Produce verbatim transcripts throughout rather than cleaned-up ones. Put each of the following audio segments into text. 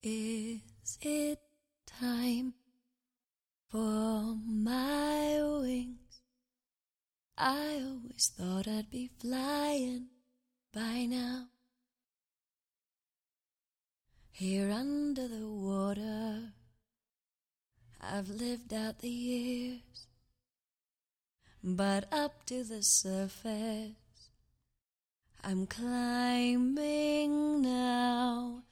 Is it time for my wings? I always thought I'd be flying by now. Here under the water, I've lived out the years, but up to the surface I'm climbing now.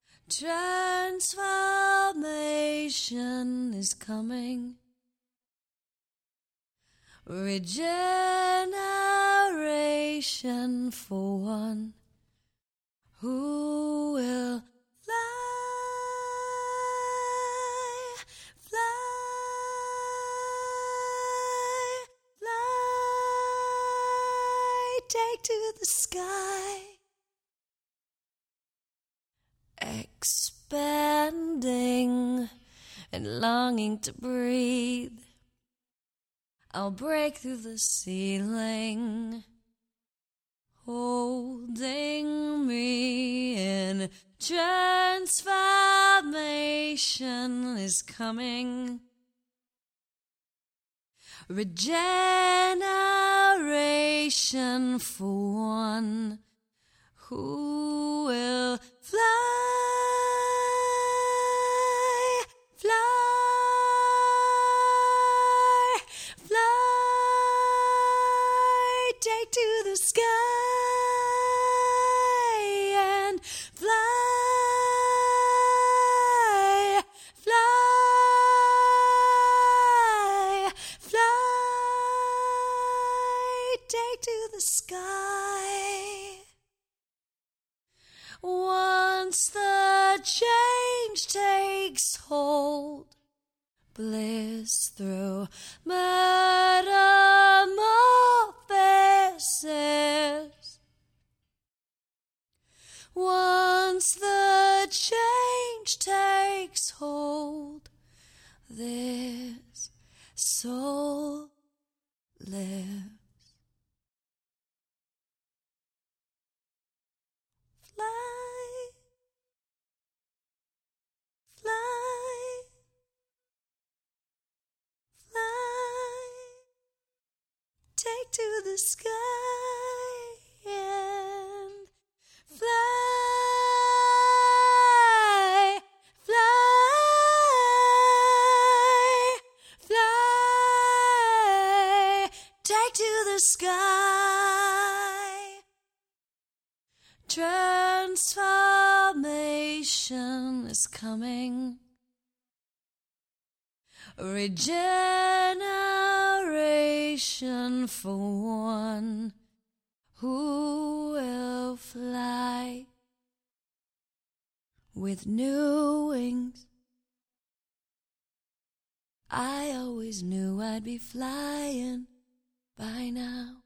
Transformation is coming. Regeneration for one who will fly, fly, fly, take to the sky. Expanding and longing to breathe, I'll break through the ceiling, holding me in. Transformation is coming. Regeneration for one who will fly, fly, fly, take to the sky and fly, fly, fly, take to the sky. Once the change takes hold, bliss through metamorphosis. Once the change takes hold, this soul lives. Fly, fly, fly, take to the sky and fly, fly, fly, take to the sky. Transformation is coming. Regeneration for one who will fly with new wings. I always knew I'd be flying by now.